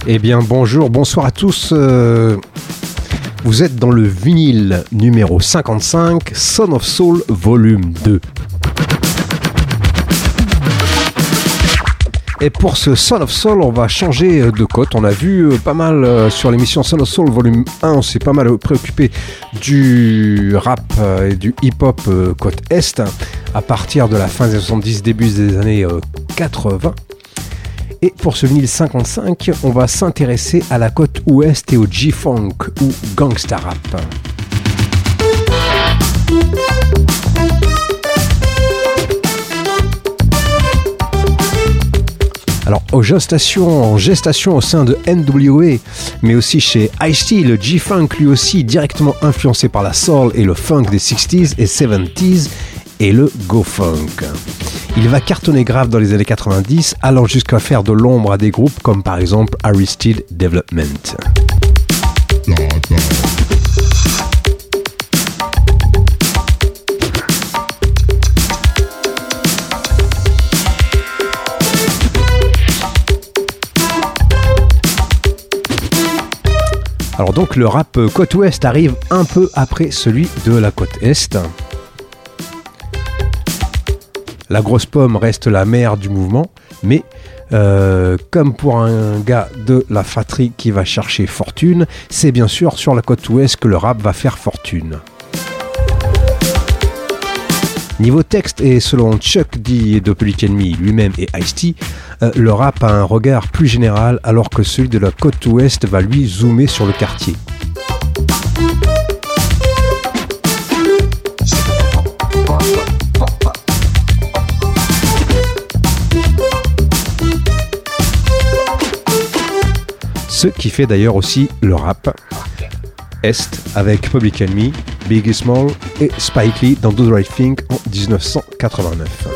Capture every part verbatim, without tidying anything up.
Eh bien bonjour, bonsoir à tous. Euh, vous êtes dans le vinyle numéro cinquante-cinq, Son of Soul volume deux. Et pour ce Son of Soul, on va changer de cote. On a vu pas mal sur l'émission Son of Soul volume un, on s'est pas mal préoccupé du rap et du hip-hop côte Est à partir de la fin des soixante-dix, début des années quatre-vingts. Et pour ce vinyle cinquante-cinq, on va s'intéresser à la côte Ouest et au G-Funk ou Gangsta Rap. Alors, en gestation, en gestation au sein de N W A, mais aussi chez Ice-T, le G-Funk lui aussi directement influencé par la soul et le funk des sixties et seventies et le Go-Funk. Il va cartonner grave dans les années quatre-vingt-dix, allant jusqu'à faire de l'ombre à des groupes comme par exemple Aristide Development. Alors donc le rap côte ouest arrive un peu après celui de la côte est. La grosse pomme reste la mère du mouvement, mais euh, comme pour un gars de la fratrie qui va chercher fortune, c'est bien sûr sur la côte ouest que le rap va faire fortune. Niveau texte, et selon Chuck D de Public Enemy lui-même et Ice-T, euh, le rap a un regard plus général alors que celui de la côte ouest va lui zoomer sur le quartier. Ce qui fait d'ailleurs aussi le rap Est avec Public Enemy, Biggie Small et Spike Lee dans Do the Right Thing en dix-neuf cent quatre-vingt-neuf.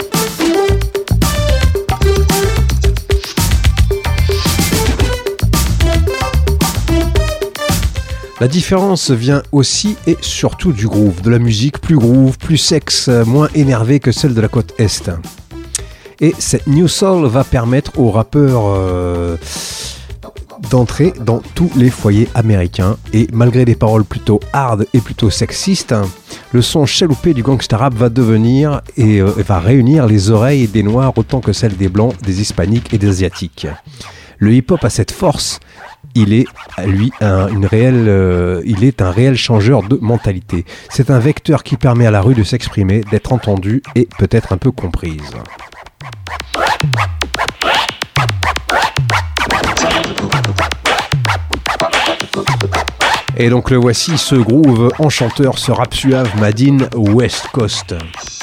La différence vient aussi et surtout du groove, de la musique plus groove, plus sexe, moins énervée que celle de la côte Est. Et cette New Soul va permettre aux rappeurs euh, d'entrer dans tous les foyers américains et malgré des paroles plutôt hard et plutôt sexistes, le son chaloupé du gangsta rap va devenir et euh, va réunir les oreilles des noirs autant que celles des blancs, des hispaniques et des asiatiques. Le hip-hop a cette force, il est lui un, une réelle, euh, il est un réel changeur de mentalité. C'est un vecteur qui permet à la rue de s'exprimer, d'être entendue et peut-être un peu comprise. Et donc le voici, ce groove enchanteur, ce rap suave made in West Coast.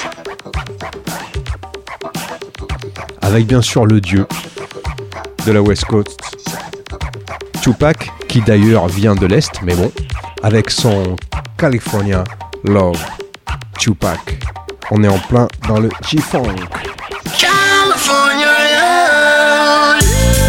Avec bien sûr le dieu de la West Coast, Tupac, qui d'ailleurs vient de l'Est, mais bon, avec son California Love, Tupac. On est en plein dans le G-Funk. California Love.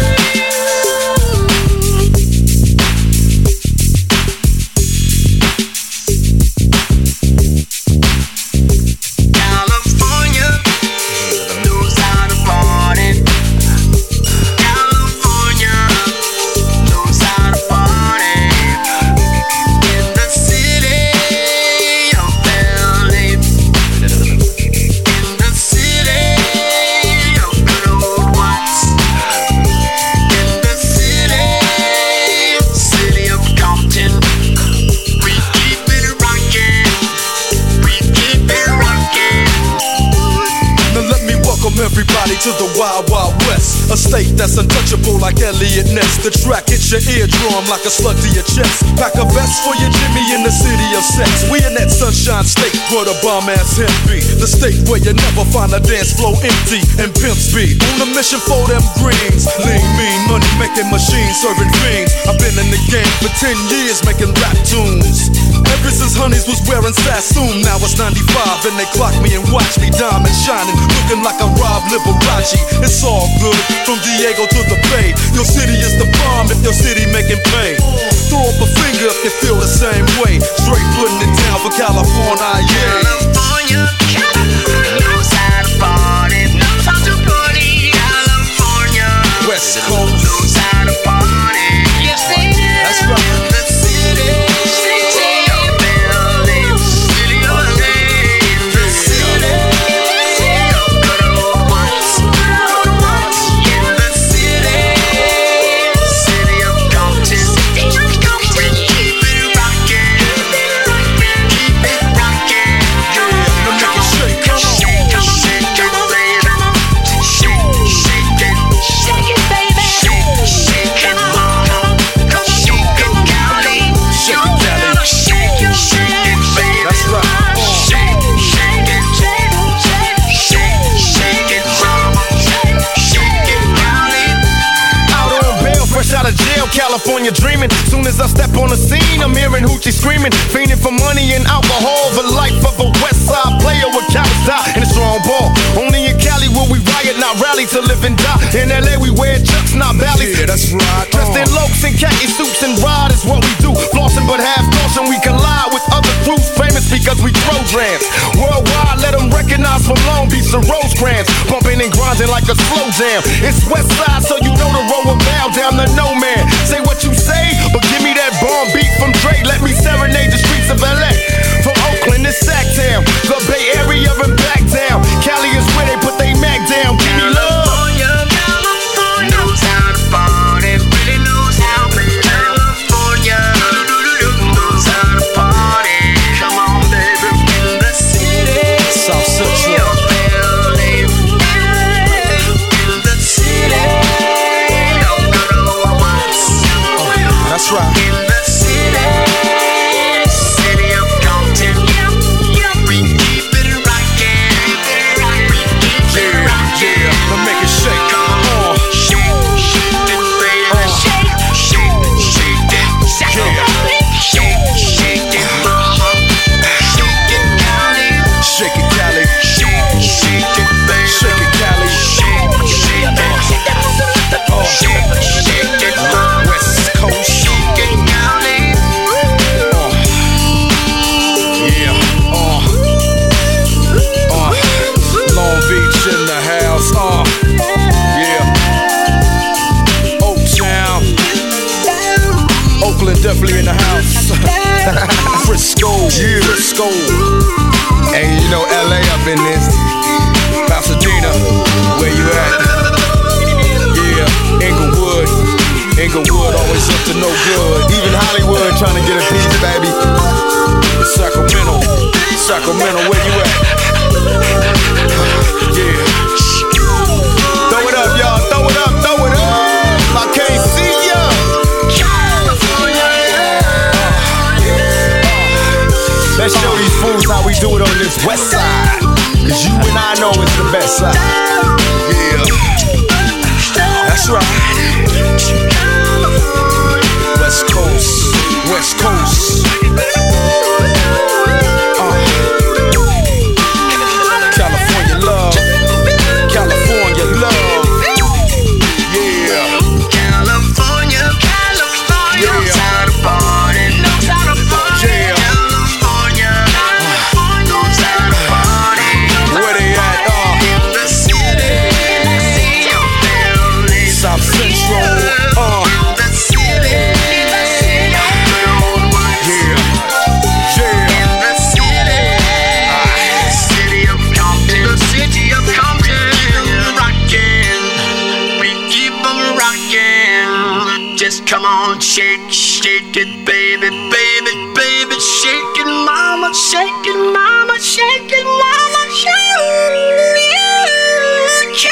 Everybody to the Wild Wild West, a state that's untouchable like Elliot Ness. The track hits your eardrum like a slug to your chest. Pack a vest for your Jimmy in the city of sex. We in that sunshine state where the bomb ass hemp be. The state where you never find a dance floor empty and pimp speed. On a mission for them greens. Lean, mean, money making machines serving fiends. I've been in the game for ten years making rap tunes. Ever since Honeys was wearing Sassoon, now it's ninety-five and they clock me and watch me diamond shining, looking like a Rob Liberace. It's all good, from Diego to the Bay. Your city is the bomb if your city making pay. Throw up a finger if you feel the same way. Straight putting it down for California, yeah. California, California knows how to party, knows how to party. California, West Coast knows how to party. California dreaming. Soon as I step on the scene, I'm hearing hoochie screaming, fiending for money and alcohol. The life of a West Side player with Cali style and a strong ball. Only in Cali will we riot, not rally to live and die. In L A we wear chucks, not valleys. Yeah, that's right. Dressed in lokes and khaki suits and ride is what we do. Flossing but half caution, we collide with other crews. Famous because we throw drams. Worldwide, let them recognize from Long Beach to Rosecrans. Bumping and grinding like a slow jam. It's West Side, so you know the road will bow down to no man. Say what you say, but give me that bomb beat from Dre. Let me serenade the streets of L A. From Oakland to Sacktown, the Bay Area and back down. Cali is where they put they Mac down. Give me love. California knows how to party, really knows how to California knows how to party. Come on, baby, in the city. South Central. That's right. In the city, city of Compton, we keep it rockin'. We keep it rockin'. Yeah, let's make it shake. Come on, shake, shake it, baby. Shake, shake, shake it, shake it, shake, shake it, mama. Shake it, Cali. Shake it, Cali. Shake, shake it, baby. Shake it, Cali. Shake, shake it, Oh. shake, shake it, mama. West Coast. In the house, uh, yeah. Oaktown, Oakland definitely in the house. Frisco, yeah. Frisco. And you know L A up in this. Pasadena, where you at? Yeah, Inglewood, Inglewood always up to no good. Even Hollywood trying to get a piece, baby. Sacramento, Sacramento, where you at? Yeah. Throw it up, y'all. Throw it up. Throw it up. I can't see ya. California. Let's show these fools how we do it on this west side. Cause you and I know it's the best side. Yeah. That's right. West Coast. West Coast. California love, California love, yeah. California, California Yeah. knows how to party, knows how to party. Yeah. California, knows how to party. Where they at? Uh, In the city, city of L A. South Central. Uh, In the city, city of L A. yeah, yeah. In the city, city of Compton, the city of Compton, rockin', we keep 'em rockin'. Just come on, shake, shake it, baby, baby, baby, shake it, mama, shake it, mama, shake it, mama, shake it,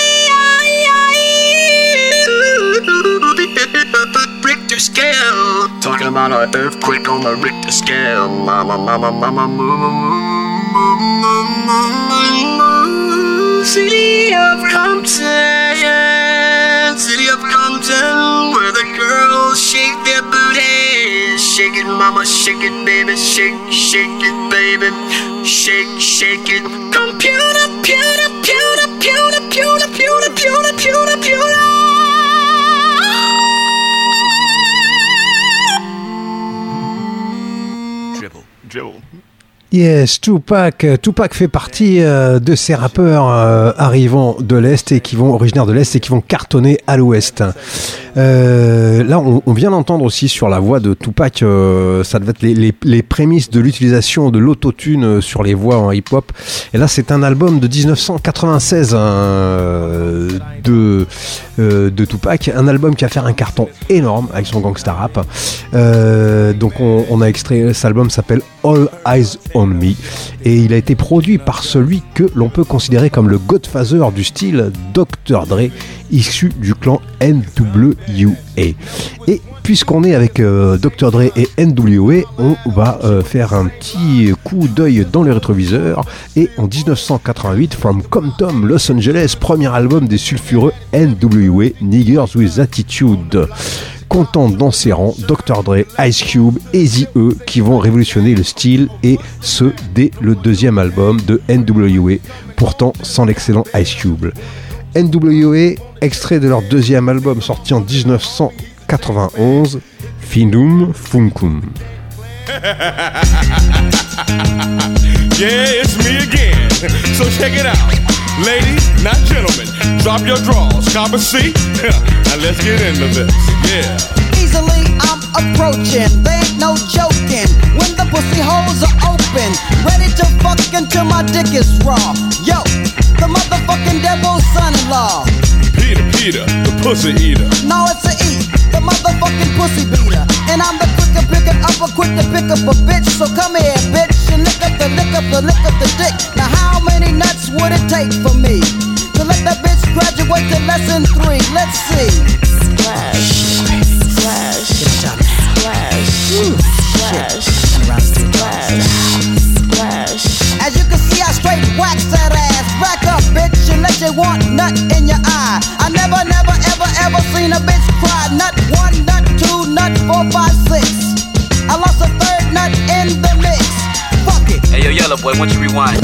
Cali. Richter scale, talking about an earthquake on the Richter scale, mama, mama, mama, mama, mama. City of Compton, city of Compton, where the girls shake their booty. Shake it, mama, shake it, baby, shake, shake it, baby, shake, shake it. Computer, pewter, pewter, pewter, pewter, pewter, pewter, pewter, pewter. Dribble, dribble. Yes, Tupac. Tupac fait partie euh, de ces rappeurs euh, arrivant de l'Est et qui vont, originaires de l'Est et qui vont cartonner à l'Ouest. Euh, là, on, on vient d'entendre aussi sur la voix de Tupac, euh, ça devait être les, les, les prémices de l'utilisation de l'autotune sur les voix en hip-hop. Et là, c'est un album de dix-neuf cent quatre-vingt-seize hein, de, euh, de Tupac, un album qui a fait un carton énorme avec son gangsta rap. Euh, donc, on, on a extrait, cet album s'appelle All Eyes on Me et il a été produit par celui que l'on peut considérer comme le Godfather du style, docteur Dre, issu du clan N W A. Et puisqu'on est avec euh, docteur Dre et N W A, on va euh, faire un petit coup d'œil dans le rétroviseur. Et en dix-neuf cent quatre-vingt-huit, From Compton, Los Angeles, premier album des sulfureux N W A, Niggers with Attitude. comptant dans ses rangs docteur Dre, Ice Cube, Eazy-E qui vont révolutionner le style et ce dès le deuxième album de N W A, pourtant sans l'excellent Ice Cube. N W A, extrait de leur deuxième album sorti en dix-neuf cent quatre-vingt-onze, Findum Funkum. Yeah, it's me again. So check it out. Ladies, not gentlemen, drop your drawers, cop a seat, and let's get into this. Yeah. Easily I'm approaching, there ain't no joking. When the pussy holes are open, ready to fuck until my dick is raw. Yo, the motherfucking devil's son-in-law. Peter, Peter, the pussy eater. No, it's a E, the motherfucking pussy beater. And I'm the quicker picking up a quick to pick up a bitch. So come here, bitch, and lick up the lick up the lick up the dick. Now how many nuts would it take for me to let that bitch graduate to lesson three? Let's see. Splash, splash, splash, splash, splash, splash. As you can see, I straight wax that ass. Back up, bitch, unless you want nut in your eye. I never, never, ever, ever seen a bitch cry. Nut one, nut two, nut four, five, six. I lost a third nut in the mix. Fuck it. Hey, yo, Yellow Boy, why don't you rewind?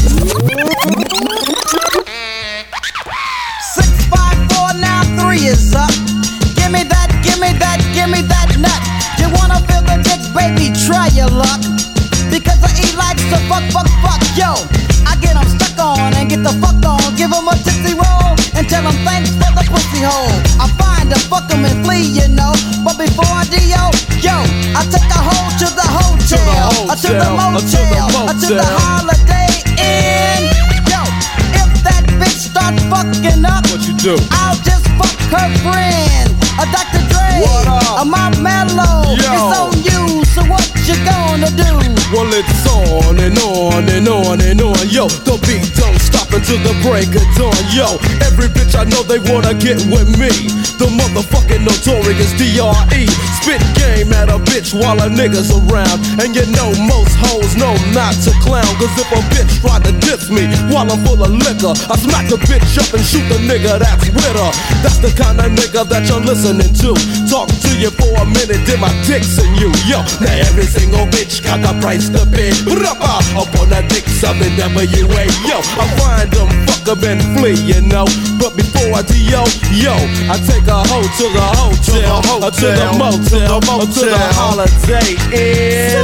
Six, five, four, now three is up. Give me that, give me that, give me that nut. You wanna feel the dick, baby? Try your luck. Because I eat likes to fuck, fuck, fuck. Yo, I get them stuck on and get the fuck on. Give them a tipsy roll and tell them thanks for the pussy hole. I find a fuck them and flee, you know. But before I do, yo, yo, I take a hoe to the hotel, or to the motel, or to the Holiday Inn. Yo, if that bitch start fucking up, What you do? I'll just fuck her friend. A Doctor Dre, a Mount Mellow. Yo. It's on you, so what you gonna do? Well, it's on and on and on and on. Yo, the beat don't stop until the break of dawn. Yo, every bitch I know they wanna get with me. The motherfucking notorious D R E. Spit game at a bitch while a nigga's around. And you know most hoes know not to clown. Cause if a bitch try to diss me while I'm full of liquor, I smack the bitch up and shoot the nigga that's with her. That's the kind of nigga that you're listening to. Talk to you for a minute, then my dick's in you. Yo, now every single bitch got the price to pay. Up on that dick, something W A. Yo, I find them, fuck them and flee, you know. But before I do, yo, yo, I take a hoe to the hotel, or to the motel, or to the Holiday Inn.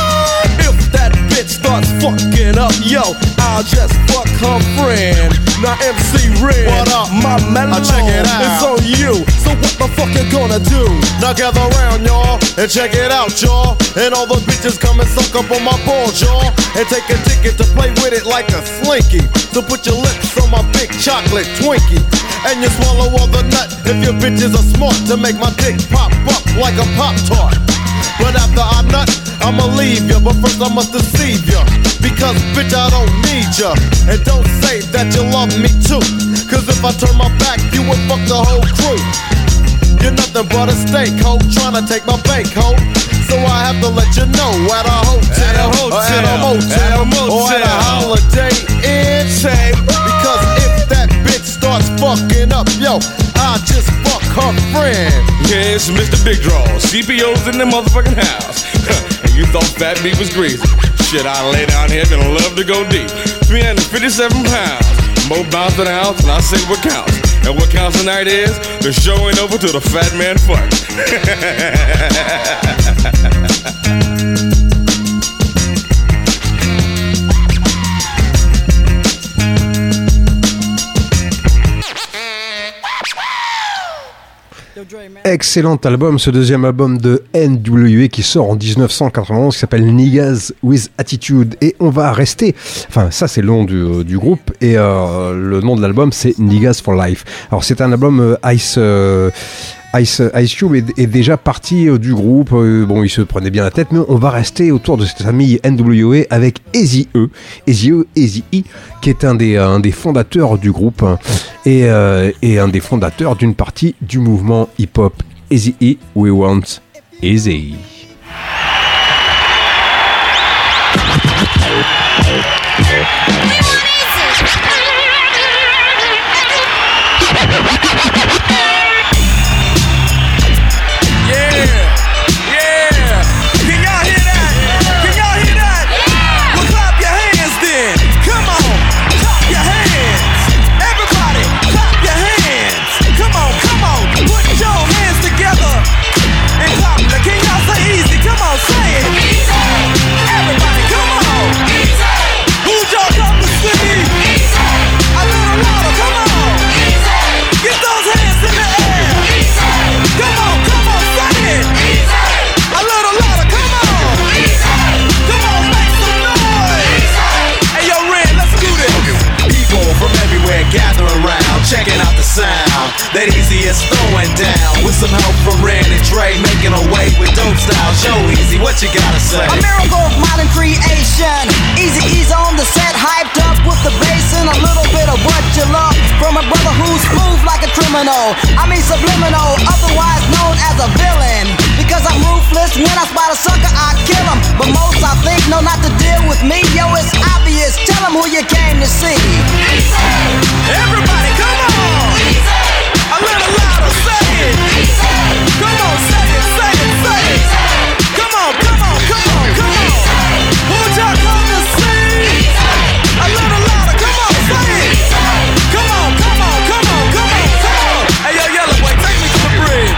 If that bitch starts fucking up, yo, I'll just fuck her friend. Now M C Red, what up? My mellow, check it out. it's on you. So what the fuck you gonna do? Now gather around, y'all, and check it out, y'all. And all the bitches come and suck up on my balls, y'all. And take a ticket to play with it like a slinky. So put your lips on my big chocolate Twinkie. And you swallow all the nut if your bitches are smart to make my dick pop up like a Pop-Tart. But after I nut, I'ma leave ya. But first I must deceive ya. Because bitch, I don't need ya. And don't say that you love me too. Cause if I turn my back, you would fuck the whole crew. You're nothing but a steak hoe, trying to take my bank hoe. So I have to let you know at a hotel, At a hotel, or at a motel, at a motel. or at a Holiday Inn. Because if that bitch starts fucking up, yo, I'll just fuck her friend. Yeah, it's Mister Big Draw, C P O's in the motherfucking house. And you thought Fat Meat was greasy. Shit, I lay down here and love to go deep. three hundred fifty-seven pounds, more bounce than a ounce, and I say what counts. And what counts tonight is the show ain't over till the fat man fucks. Excellent album, ce deuxième album de N W A qui sort en dix-neuf cent quatre-vingt-onze, qui s'appelle Niggas with Attitude. Et on va rester, enfin ça c'est le nom du, du groupe, et euh, le nom de l'album c'est Niggas for Life. Alors c'est un album euh, Ice... Euh, Ice, Ice Cube est, est déjà parti euh, du groupe, euh, bon il se prenait bien la tête, mais on va rester autour de cette famille N W A avec Eazy-E, Eazy-E, Eazy-E, qui est un des, un des fondateurs du groupe, hein, et, euh, et un des fondateurs d'une partie du mouvement hip-hop. Eazy-E, We Want Eazy. Yeah, you gotta say? A miracle of modern creation. Easy ease on the set, hyped up with the bass and a little bit of what you love from a brother who's smooth like a criminal. I mean subliminal, otherwise known as a villain. Because I'm ruthless, when I spot a sucker, I kill him. But most I think know not to deal with me. Yo, it's obvious. Tell them who you came to see. Everybody, come on! A little louder, say it! Come on, say it, say it, say it! Come on, come on, come on, come on! Who'd y'all come to see? A little louder, come on, say it! Come on, come on, come on, come on, come on! Hey, yo, Yellow Boy, take me to the bridge!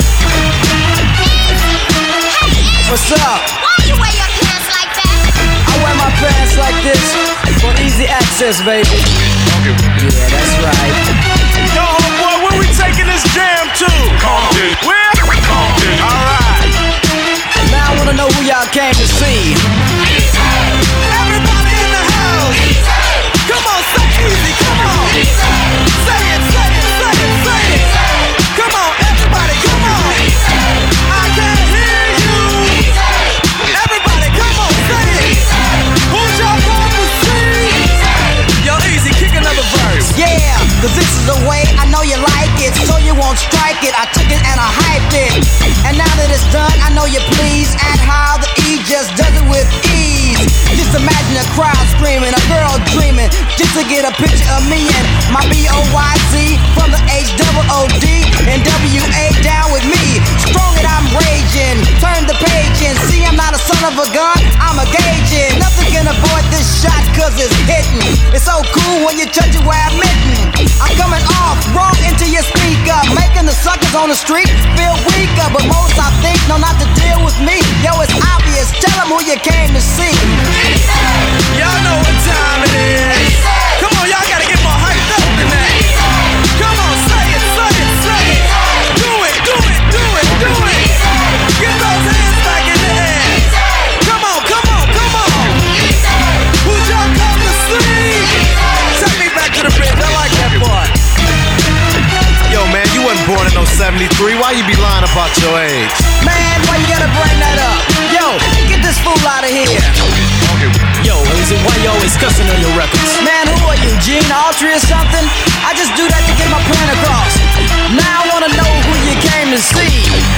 What's up? Why you wear your pants like that? I wear my pants like this for easy access, baby. Yeah, that's right. Yo, homeboy, where we taking this jam to? Compton. Where? Compton. Alright. Now I wanna know who y'all came to see. Everybody in the house. Come on, say easy, come on. Say it, say it, say it, say it. Come on, everybody, come on. I can't hear you. Everybody, come on, say it. Who's y'all come to see? Yo, easy, kick another verse. Yeah, cause this is the way I know you like it, so you won't strike it. I took it and I hyped it. And now that it's done, I know you're pleased at how the E just does it with ease. Just imagine a crowd screaming, a girl dreaming, just to get a picture of me and my B O Y Z from the H O O D and W A down with me. Strong and I'm raging, turn the page and see I'm not a son of a gun, I'm a gauging. Nothing can avoid this shot cause it's hitting. It's so cool when you touch it where I'm hitting. I'm coming off, wrong into your speaker, making the suckers on the street feel weaker. But most I think know not to deal with me. Yo, it's obvious, tell them who you came to see. Y'all know what time it is. Come on, y'all gotta get more hyped up than that. Come on, say it, say it, say it. Do it, do it, do it, do it. Get those hands back in the air. Come on, come on, come on. Who'd y'all come to see? Take me back to the bridge, I like that part. Yo, man, you wasn't born in no seventy-three. Why you be lying about your age? Man, why you gotta bring that up? Yo, get this fool out of here. Yo, Easy, why you always cussing on your records? Man, who are you, Gene Autry or something? I just do that to get my point across. Now I wanna know who you came to see.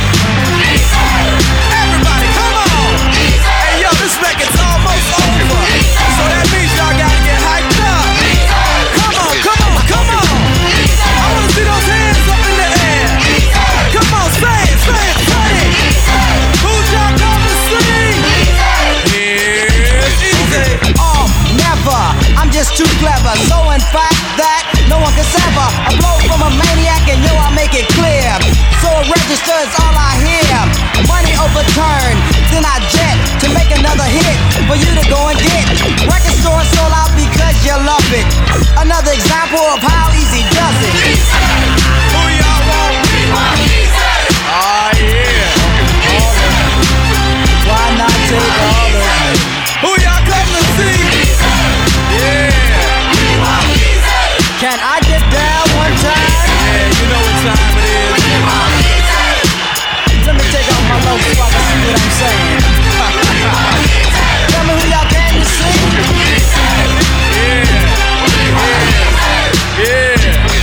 Everybody, come on! Hey, yo, this record's almost over. So that means y'all gotta get hyped up. Come on, come on, come on! I wanna see those hands up in the air. Come on, say it, say it, say it. Who's y'all come to see? Here's Easy. Oh, never. I'm just too clever. So in fact that no one can sever a blow from a maniac, and yo, I make it clear. So a register is all I hear. Money overturned, then I jet to make another hit for you to go and get. Record store sold out because you love it. Another example of how easy does it. Who y'all want? Oh, yeah. Why not take all of it? Who y'all come to see? Yeah. Can I get down one time? Yeah, you know what time it is. Let me take off my low so I can see what I'm saying. Tell me who y'all came to see. Yeah.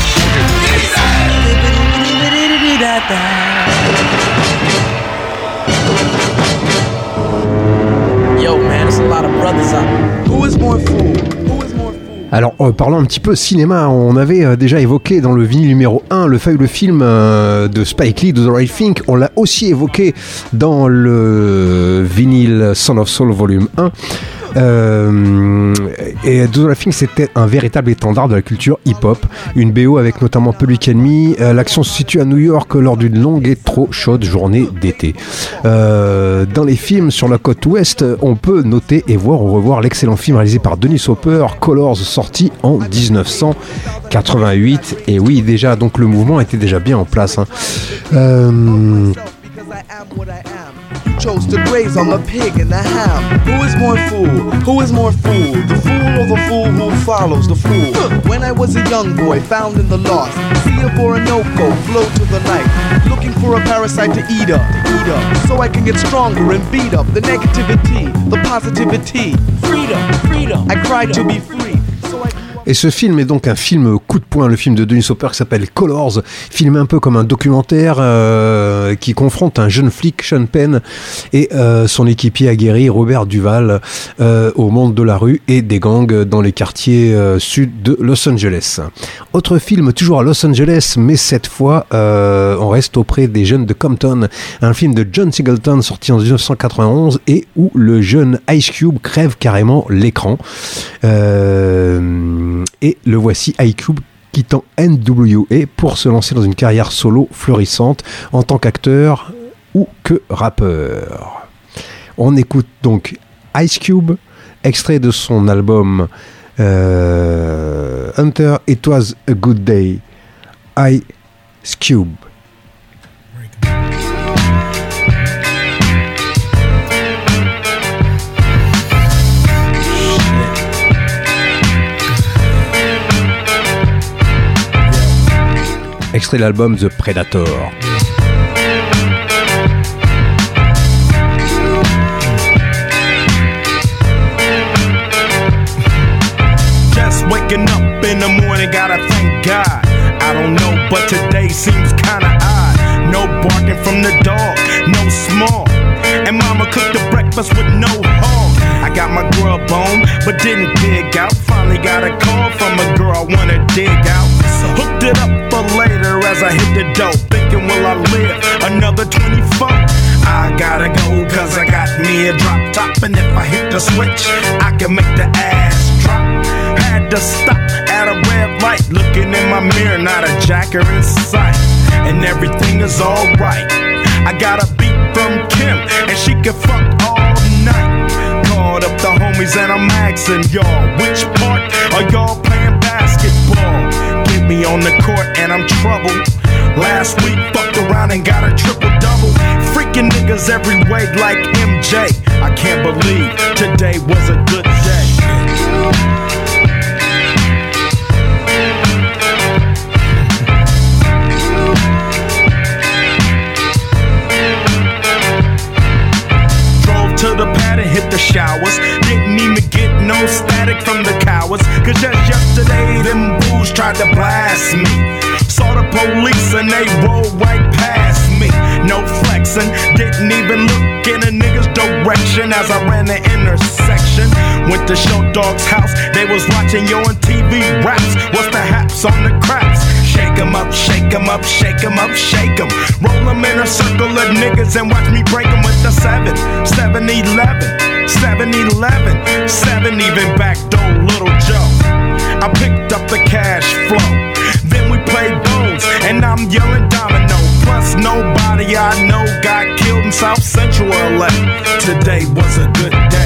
Yeah. Yo, man, there's a lot of brothers out there. Who is more fool? Who is more fool? Alors, euh, parlons un petit peu cinéma. On avait euh, déjà évoqué dans le vinyle numéro un le fabuleux film euh, de Spike Lee, de The Right Thing. On l'a aussi évoqué dans le vinyle Son of Soul volume un. Euh, et The Right Thing, c'était un véritable étendard de la culture hip-hop. Une B O avec notamment Public Enemy. Euh, l'action se situe à New York lors d'une longue et trop chaude journée d'été. Euh, dans les films sur la côte ouest, on peut noter et voir ou revoir l'excellent film réalisé par Dennis Hopper, Colors, sorti en dix-neuf cent quatre-vingt-huit. Et oui, déjà, donc le mouvement était déjà bien en place. Hein. Euh, chose to graze on the pig and the ham. Who is more fool? Who is more fool? The fool or the fool who follows the fool? When I was a young boy, found in the lost, see a Orinoco flow to the night, looking for a parasite to eat up, to eat up, so I can get stronger and beat up the negativity, the positivity. Freedom, freedom. I cried to be free. Et ce film est donc un film coup de poing, le film de Dennis Hopper qui s'appelle Colors, filmé un peu comme un documentaire euh, qui confronte un jeune flic, Sean Penn, et euh, son équipier aguerri, Robert Duval, euh, au monde de la rue et des gangs dans les quartiers euh, sud de Los Angeles. Autre film, toujours à Los Angeles, mais cette fois, euh, on reste auprès des jeunes de Compton, un film de John Singleton sorti en dix-neuf cent quatre-vingt-onze et où le jeune Ice Cube crève carrément l'écran. Euh, Et le voici Ice Cube quittant N W A pour se lancer dans une carrière solo florissante en tant qu'acteur ou que rappeur. On écoute donc Ice Cube, extrait de son album euh, Hunter, It Was a Good Day, Ice Cube. Extrait de l'album The Predator. Just waking up in the morning, gotta thank God. I don't know, but today seems kinda odd. No barking from the dog, no small. And mama cooked the breakfast with no hog. I got my grub on, but didn't dig out. Finally got a call from a girl I wanna dig out. Hooked it up for later as I hit the dope. Thinking, will I live another twenty-four? I gotta go cause I got me a drop top. And if I hit the switch, I can make the ass drop. Had to stop at a red light. Looking in my mirror, not a jacker in sight. And everything is alright. I got a beat from Kim and she can fuck all night. Called up the homies and I'm asking y'all, which part are y'all playing basketball? Get me on the court and I'm troubled. Last week fucked around and got a triple double. Freaking niggas every way like M J. I can't believe today was a good day. To the pad and hit the showers. Didn't even get no static from the cowards. Cause just yesterday them bulls tried to blast me. Saw the police and they rolled right past me. No flexing, didn't even look in a nigga's direction as I ran the intersection. Went to Show Dog's house, they was watching yo on T V raps. What's the haps on the craps? Shake 'em up, shake 'em up, shake 'em up, shake 'em. Roll 'em in a circle of niggas and watch me break 'em with the seven, seven eleven, seven eleven, seven even back door Little Joe. I picked up the cash flow, then we played bones, and I'm yelling domino. Plus nobody I know got killed in South Central L A. Today was a good day.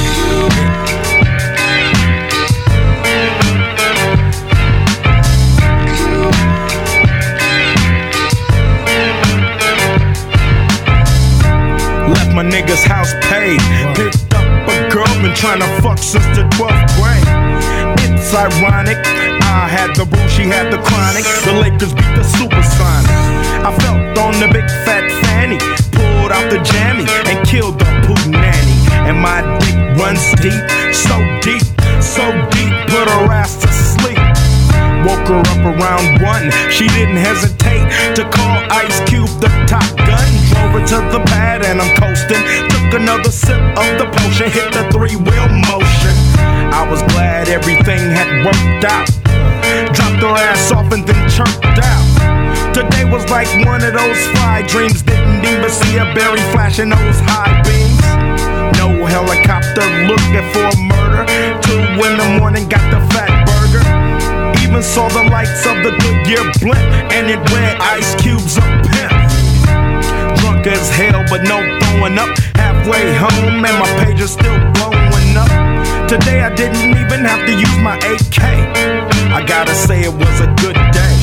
Left my nigga's house paid. Picked up a girl, been trying to fuck since the twelfth grade. It's ironic, I had the rule, she had the chronic. The Lakers beat the Supersonics. I felt on the big fat fanny, pulled out the jammy and killed the poo nanny. And my dick runs deep, so deep, so deep, put her ass to sleep. Woke her up around one, she didn't hesitate to call Ice Cube the Top Gun. Drove her to the pad and I'm coasting. Took another sip of the potion, hit the three-wheel motion. I was glad everything had worked out. Dropped her ass off and then chirped out. Today was like one of those fly dreams. Didn't even see a berry flashing those high beams. No helicopter looking for a murder. Two in the morning, got the fat burger. Even saw the lights of the Goodyear blimp, and it read Ice Cube's a pimp. Drunk as hell, but no throwing up. Halfway home, and my page is still blowing up. Today I didn't even have to use my A K. I gotta say it was a good day.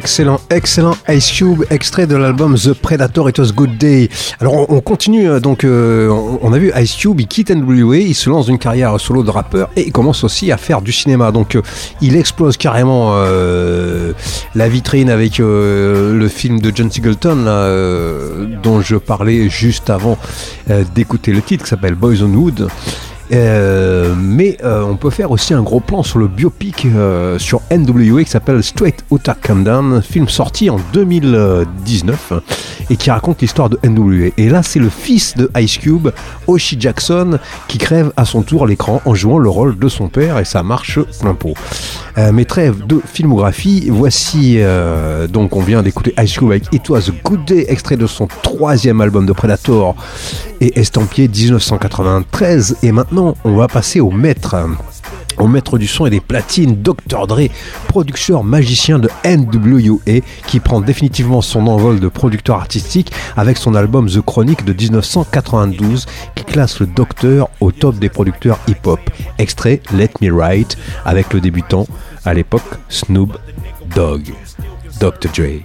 Excellent, excellent Ice Cube, extrait de l'album The Predator, It Was Good Day. Alors on, on continue, donc euh, on, on a vu Ice Cube, il quitte N W A, il se lance d'une carrière solo de rappeur et il commence aussi à faire du cinéma. Donc euh, il explose carrément euh, la vitrine avec euh, le film de John Singleton là, euh, dont je parlais juste avant euh, d'écouter le titre, qui s'appelle Boys on Wood. Euh, mais euh, on peut faire aussi un gros plan sur le biopic euh, sur N W A qui s'appelle Straight Outta Compton, film sorti en deux mille dix-neuf et qui raconte l'histoire de N W A. Et là c'est le fils de Ice Cube, Oshie Jackson, qui crève à son tour l'écran en jouant le rôle de son père, et ça marche plein pot. Euh, mais trêve de filmographie, voici euh, donc on vient d'écouter Ice Cube avec It Was a Good Day, extrait de son troisième album de Predator et estampillé dix-neuf cent quatre-vingt-treize. Et maintenant on va passer au maître au maître du son et des platines, docteur Dre, producteur magicien de N W A, qui prend définitivement son envol de producteur artistique avec son album The Chronic de dix-neuf cent quatre-vingt-douze, qui classe le docteur au top des producteurs hip-hop. Extrait Let Me Write avec le débutant à l'époque Snoop Dogg. docteur Dre.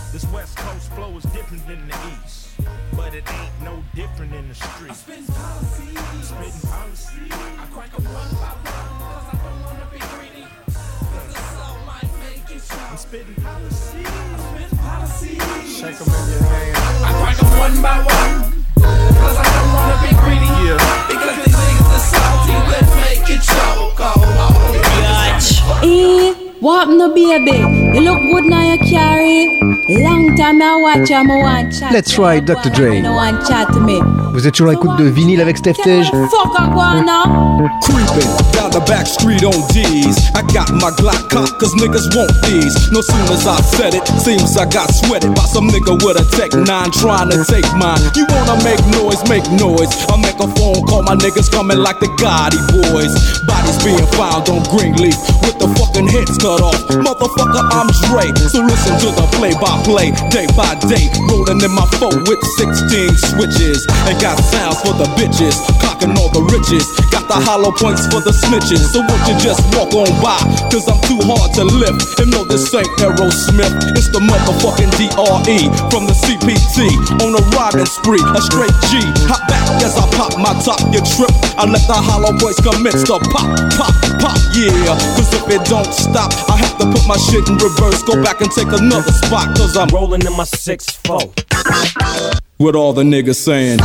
One by one, cause I don't wanna be greedy. Yeah. Because these niggas are salty, will make you choke. Oh, oh, E, what no baby? You look good now you carry. Long time I watch you, I want chat. Let's ride, docteur Dre. No one chat to me. Vous êtes toujours à l'écoute de vinyle avec Steph Tej. Creeping down the back street on D's. I got my Glock cock cause niggas want these. No soon as I said it, seems I got sweated by some nigga with a Tech nine trying to take mine. You wanna make noise, make noise. I make a phone call, my niggas coming like the Gotti boys. Bodies being found on Greenleaf with the fucking heads cut off. Motherfucker, I'm Dre, so listen to the play-by-play, day by day. Rolling in my phone with sixteen switches. And got sounds for the bitches, clocking all the riches. Got the hollow points for the snitches. So won't you just walk on by, cause I'm too hard to lift. And no, this ain't Aerosmith, it's the motherfucking D R E from the C P T. On a riding spree, a straight G. Hop back as I pop my top, you trip. I let the hollow points commence to pop, pop, pop, yeah. Cause if it don't stop, I have to put my shit in reverse. Go back and take another spot, cause I'm rolling in my six four. With all the niggas saying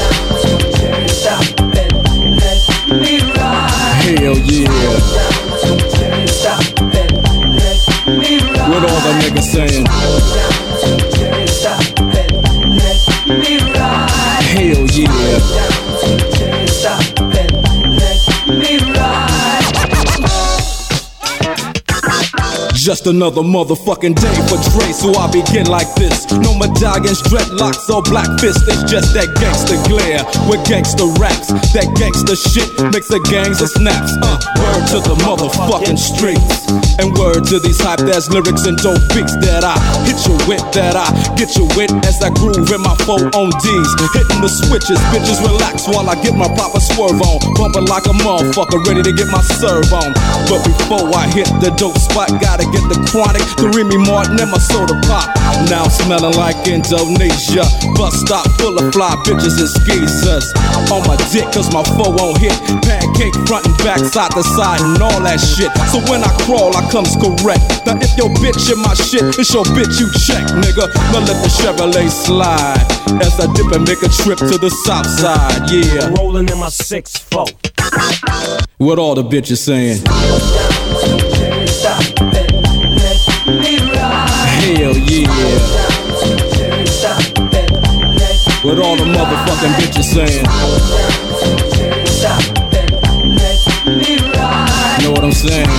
hell yeah. With all the niggas saying hell yeah. Just another motherfucking day for Dre, so I begin like this. No medallions, dreadlocks, or black fists. It's just that gangster glare with gangster raps. That gangster shit makes the gangs of snaps. Uh, word to the motherfucking streets, and word to these hype-ass lyrics and dope beats that I hit you with, that I get you with as I groove in my four on D's. Hitting the switches, bitches relax while I get my proper swerve on. Bumping like a motherfucker, ready to get my serve on. But before I hit the dope spot, gotta get the chronic, the Remy Martin and my soda pop. Now smelling like Indonesia. Bus stop full of fly bitches and skeezers. On my dick cause my foe won't hit. Pancake front and back, side to side and all that shit. So when I crawl I comes correct. Now if your bitch in my shit, it's your bitch you check, nigga. Now let the Chevrolet slide as I dip and make a trip to the south side, yeah. Rolling in my six four. What all the bitches saying? Hell yeah. What all the motherfucking bitches saying? Know what I'm saying?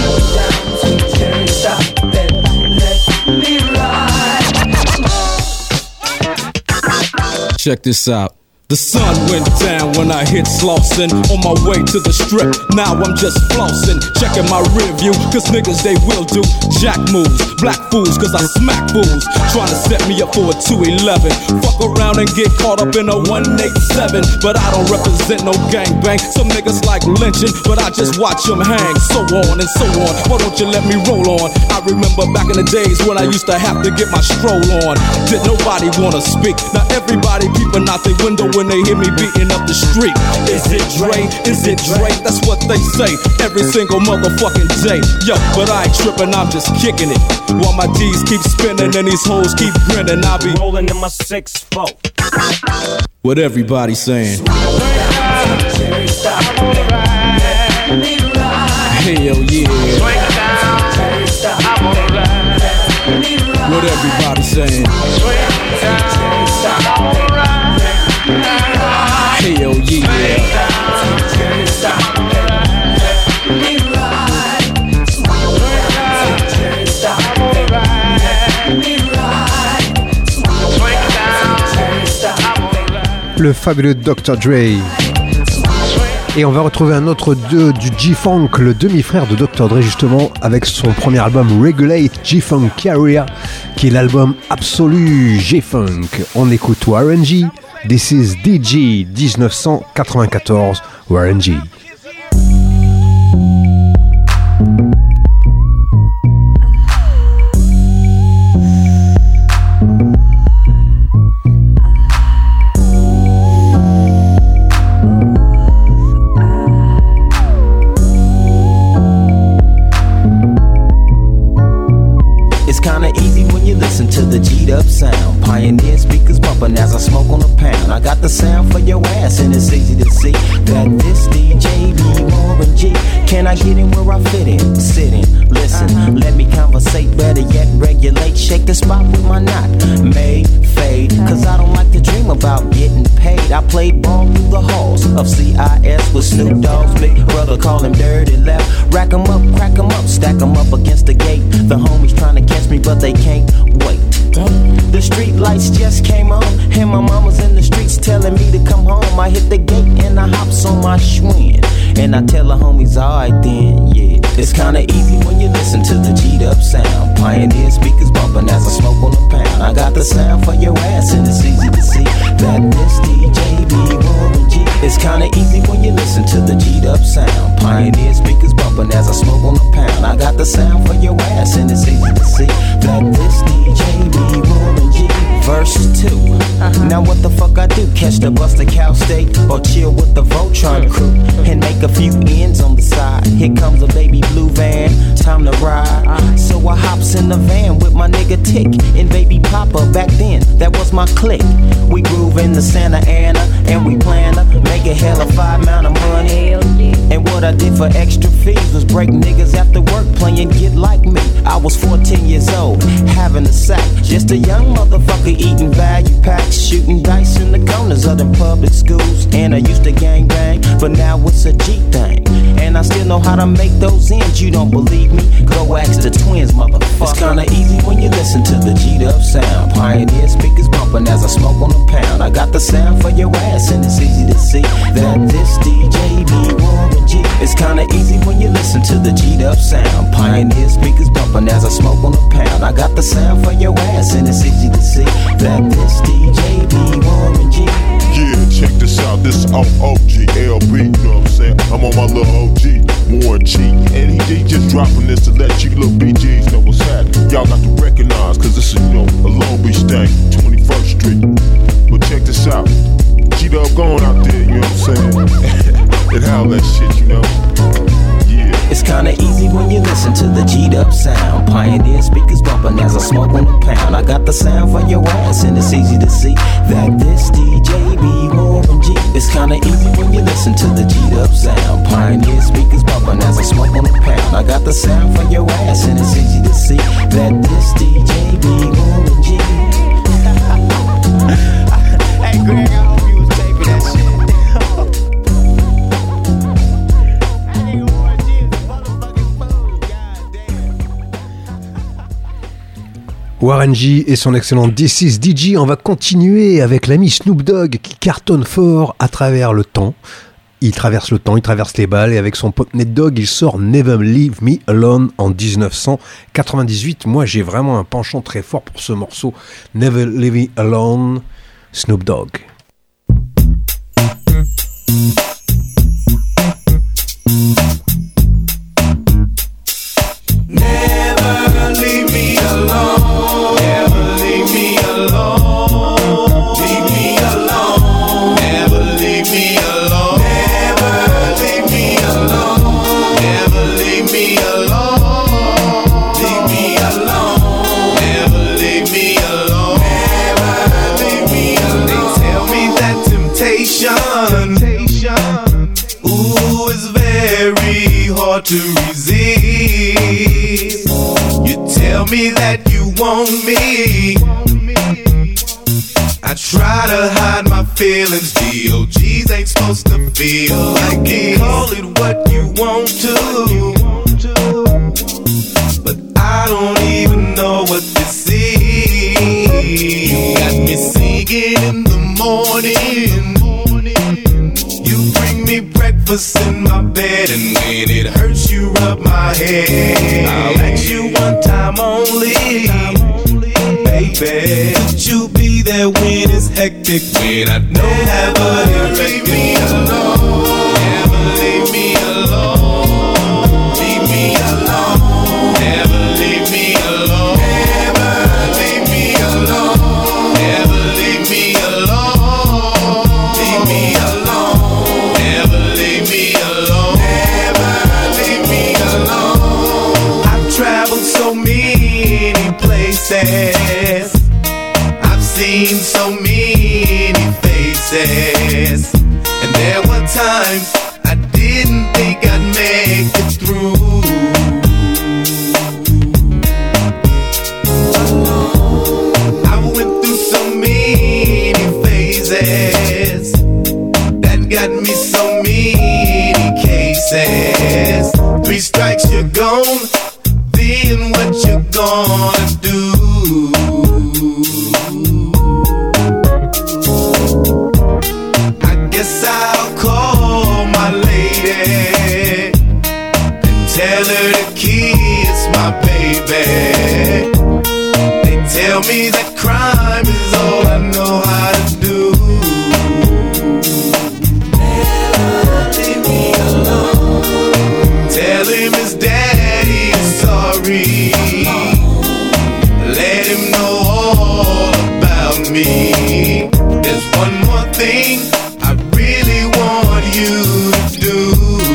Check this out. The sun went down when I hit Slauson. On my way to the strip, now I'm just flossing. Checking my rear view, cause niggas they will do jack moves. Black fools, cause I smack fools. Trying to set me up for a two eleven. Fuck around and get caught up in a one eighty-seven. But I don't represent no gangbang. Some niggas like lynching, but I just watch them hang. So on and so on, why don't you let me roll on? I remember back in the days when I used to have to get my stroll on. Did nobody wanna speak? Now everybody peeping out the window when they hear me beating up the street. Is it Dre? Is it Dre? That's what they say every single motherfucking day. Yo, but I ain't tripping, I'm just kicking it. While my D's keep spinning and these hoes keep grinning, I'll be rolling in my six four. What everybody saying? Hell yeah. What everybody saying? Hell yeah. Le fabuleux docteur Dre. Et on va retrouver un autre de, du G-Funk, le demi-frère de docteur Dre justement, avec son premier album Regulate G-Funk Carrier, qui est l'album absolu G-Funk. On écoute Warren G. This is D G dix-neuf cent quatre-vingt-quatorze, Warren G. Pioneer speakers bumping as I smoke on a pound. I got the sound for your ass and it's easy to see that this D J be Warren G. Can I get in where I fit in? Sit in, listen, let me conversate, better yet regulate. Shake the spot with my knot, may fade, cause I don't like to dream about getting paid. I played ball through the halls of C I S with Snoop Dogg's big brother, call him Dirty Left. Rack 'em up, crack 'em up, stack 'em up against the gate. The homies trying to catch me but they can't wait. The street lights just came on, and my mama's in the streets telling me to come home. I hit the gate and I hops on my Schwinn, and I tell the homies, alright then, yeah. It's kinda easy when you listen to the G'd up sound. Pioneer speakers bumping as I smoke on a pound. I got the sound for your ass and it's easy to see that this D J be Warren G. It's kinda easy when you listen to the G'd up sound. Pioneer speakers bumping as I smoke on a pound. I got the sound for your ass and it's easy to see that this D J be Warren G. Verse two. Uh-huh. Now what the fuck I do? Catch the bus to Cal State or chill with the Voltron crew and make a few ends on the side. Here comes a baby blue van, time to ride. Uh-huh. So I hops in the van with my nigga Tick and baby Papa. Back then, that was my clique. We groove in the Santa Ana and we plan to make a hell of five amount of money. And what I did for extra fees was break niggas after work playing Get Like Me. I was fourteen years old, having a sack, just a young motherfucker eating value packs, shooting dice in the corners of them public schools. And I used to gang bang, but now it's a G thing. And I still know how to make those ends. You don't believe me? Go ask the twins, motherfucker. It's kinda easy when you listen to the G'd up sound. Pioneer speakers bumping as I smoke on a pound. I got the sound for your ass and it's easy to see that this D J be Warren G. It's kinda easy when you listen to the G'd up sound. Pioneer speakers bumping as I smoke on a pound. I got the sound for your ass and it's easy to see that this D J be Warren G. Yeah, check this out, this is O G L B, you know what I'm saying? I'm on my little O G, Warren G. And he, he just dropping this to let you little B Gs know what's happening. Y'all got to recognize, cause this is, you know, a Long Beach thing, twenty-first Street. But check this out, G-Dub going out there, you know what I'm saying? And how that shit, you know? It's kinda easy when you listen to the G'd up sound. Pioneer speakers bumping as I smoke on a pound. I got the sound for your ass and it's easy to see that this D J be Warren G. It's kinda easy when you listen to the G'd up sound. Pioneer speakers bumping as I smoke on a pound. I got the sound for your ass and it's easy to see that this D J be Warren G. Hey Greg, I hope you was taping that shit. Warren G et son excellent This is D J. On va continuer avec l'ami Snoop Dogg qui cartonne fort à travers le temps. Il traverse le temps, il traverse les balles et avec son pote Nate Dogg, il sort Never Leave Me Alone en dix-neuf cent quatre-vingt-dix-huit. Moi, j'ai vraiment un penchant très fort pour ce morceau. Never Leave Me Alone, Snoop Dogg. Never leave me alone. Never leave me alone. Leave me alone. Never leave me alone. Never leave me alone. Never leave me alone. Leave me alone. Never leave me alone. Never leave me alone. They tell me that temptation, temptation, ooh, is very hard to resist. You tell me that you want me. I try to hide my feelings. D O Gs ain't supposed to feel like it. Call it what you want to, but I don't even know what this is. You got me singing in the morning. You bring me breakfast in my bed, and when it hurts you rub my head. I'll ask you one time only, baby, could you be there when it's hectic, when I don't have a direction? Leave me alone. Never leave me alone. Leave me alone. Never leave me alone. Never leave me alone. Never leave me alone. Leave me alone. Never leave me alone. Never leave me alone. I've traveled so many places. I've seen so many faces. And there were times I didn't think I'd make it through. I went through so many phases that got me so many cases. Three strikes, you're gone. Then what you gonna do? I guess I'll call my lady and tell her to kiss my baby. They tell me that crime is all I know how to do. Never leave me alone. Tell him his daddy is sorry. Let him know all about me. There's one more thing I really want you to do.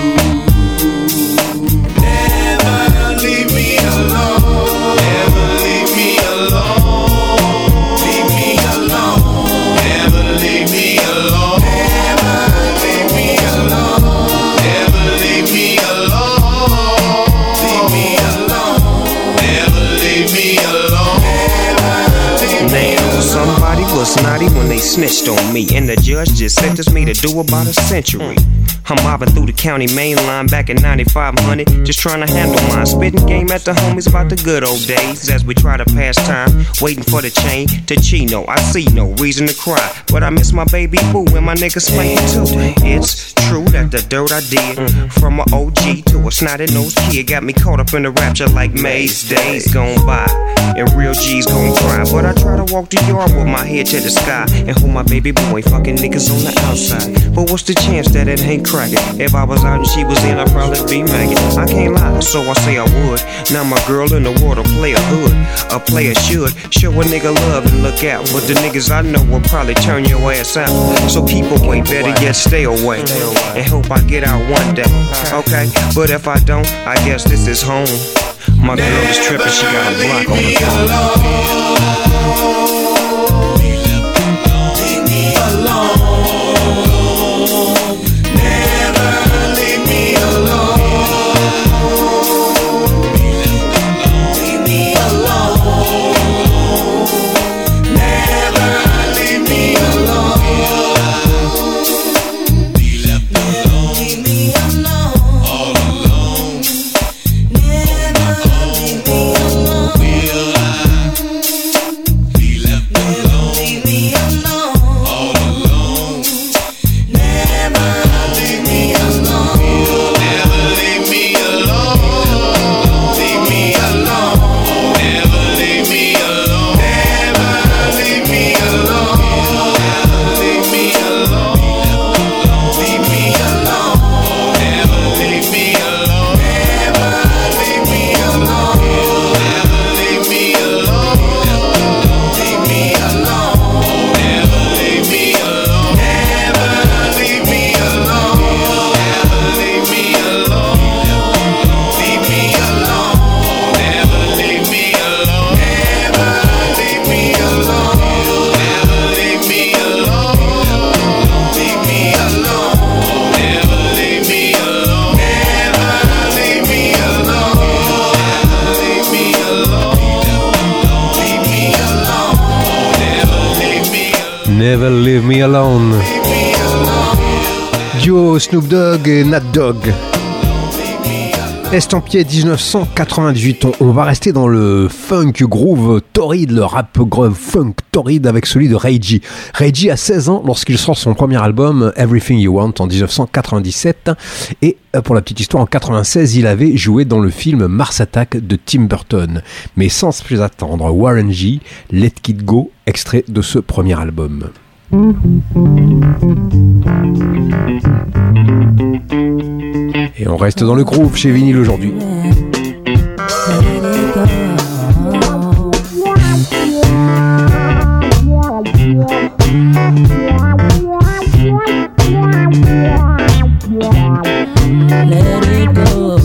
Never leave me alone. Never leave me alone. Leave me alone. Never leave me alone. Never leave me alone. Never leave me alone. Leave me alone. Never leave me alone. Man, somebody was naughty when they snitched on me, and the judge just sentenced me to do about a century. I'm mobbing through the county main line back in ninety-five hundred, just trying to handle mine. Spitting game at the homies about the good old days as we try to pass time, waiting for the chain to Chino. I see no reason to cry, but I miss my baby boo and my niggas spanking too. It's true that the dirt I did, from an O G to a snotty-nosed kid, got me caught up in the rapture like Maze. Days gone by, and real G's gon' cry. But I try to walk the yard with my head to the sky and hold my baby boy fucking niggas on the outside. But what's the chance that it ain't cracking? If I was out and she was in, I'd probably be magging. I can't lie, so I say I would. Now my girl in the world a player hood. A player should show a nigga love and look out. But the niggas I know will probably turn your ass out. So keep away, better yet stay away, and hope I get out one day. Okay, but if I don't, I guess this is home. My girl is tripping, she got a block on the phone. Leave me alone. Never leave me alone. Leave me alone. Never leave me alone. Be left alone. Leave me alone. All alone. Never leave me alone. Will I? Never Leave Me Alone. Duo Snoop Dogg et Nat Dogg. Estampillé dix-neuf cent quatre-vingt-dix-huit, on, on va rester dans le funk groove torride, le rap groove funk torride avec celui de Ray G. Ray G a seize ans lorsqu'il sort son premier album Everything You Want en dix-neuf cent quatre-vingt-dix-sept et pour la petite histoire, en quatre-vingt-seize, il avait joué dans le film Mars Attack de Tim Burton. Mais sans plus attendre, Warren G, Let It Go, extrait de ce premier album. Et on reste dans le groove chez Vinyl aujourd'hui. Let it go.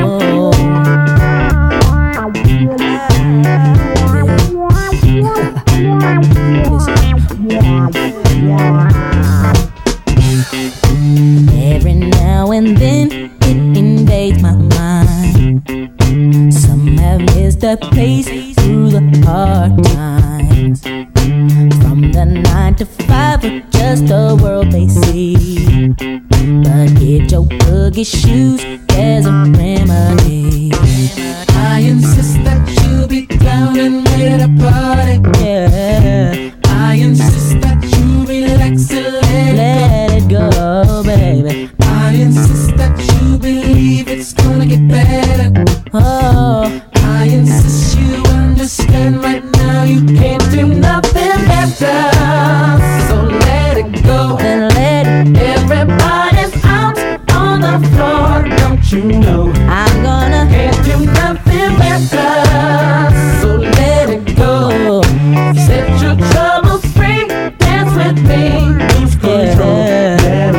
Every now and then it invades my mind. Some have missed a place through the hard times. From the nine to five or just the world they see. But get your boogie shoes, there's a remedy. I insist that you be down and ready to party. Yeah, I insist that you relax and let, let it go. go, baby. I insist that you believe it's gonna get better. Oh, I insist you understand right now you can't do nothing better. So let it go and let it. Everybody's out on the floor, don't you know? I'm gonna can't do nothing better. So let it go. Set your troubles free, dance with me, lose control. Yeah.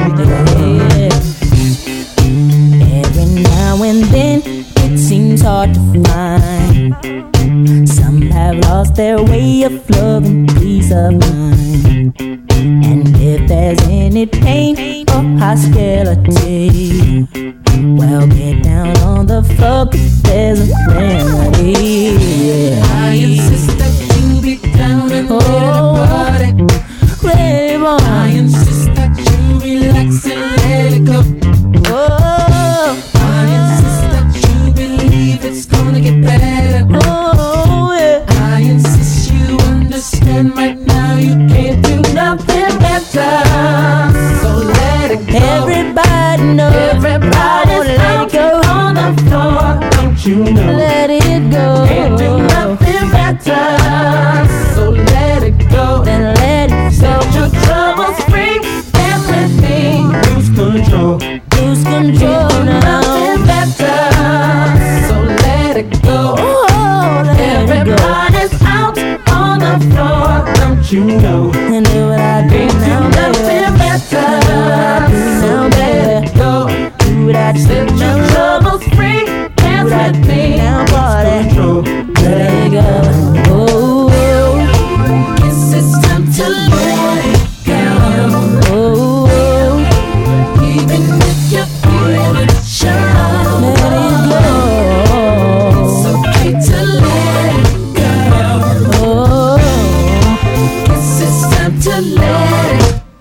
Every now and then it seems hard to find. Some have lost their way of love and peace of mind. And if there's any pain or hostility, well, get down on the floor, 'cause there's a remedy. Yeah. I insist that you be down and oh, let it party. Rave on. I insist that you relax and let it go. Oh, I insist that you believe it's gonna get better. Oh, yeah. I insist you understand right now you can't do nothing better. So let it go. Everybody knows. Everybody's out on the floor. Don't you know? Let it go. Can't do nothing better. So let it go. Then let it go. Set your troubles free. Dance with me. Lose control. Lose control now. Nothing better. So let it go. Oh, let Everybody's it go. Out on the floor. Don't you know? And do what I do Can't now, do nothing better. So let it go. Do what I do Set now. Your troubles free. Dance with me. Now, party. Let it go. Oh, yes, it's time to let it go. Oh, even if you feel it sure. Let it go. It's okay to let it go. Oh, yes, it's time to let it go.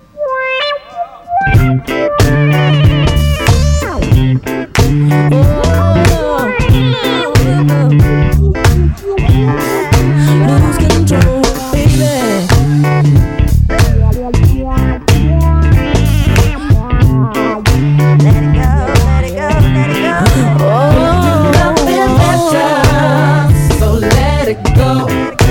Lose control, baby. Let it go, let it go, let it go. Oh, nothing better. So let it go.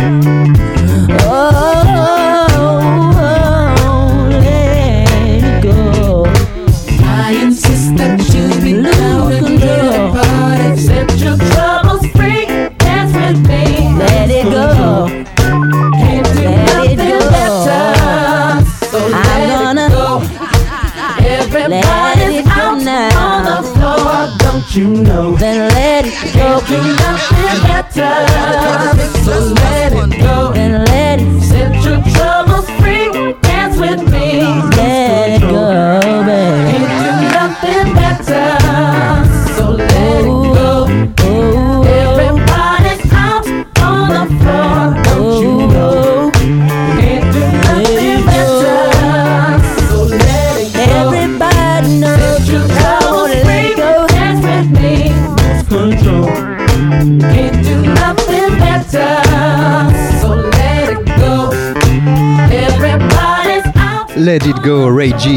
Oh, let it go. I insist that you be loud and let it party. Set your troubles free. Dance with me. Let it go. Can't do nothing better. So let it go. Everybody's out on the floor. Don't you know? Then let it go. Can't do nothing better. So let it go. Then let it. Set your troubles free. Dance with me. Let it go, baby. Can't do nothing better. So let it go. Oh, everybody's out on the floor. Don't you know? Can't do nothing better. Let It Go, Ray G.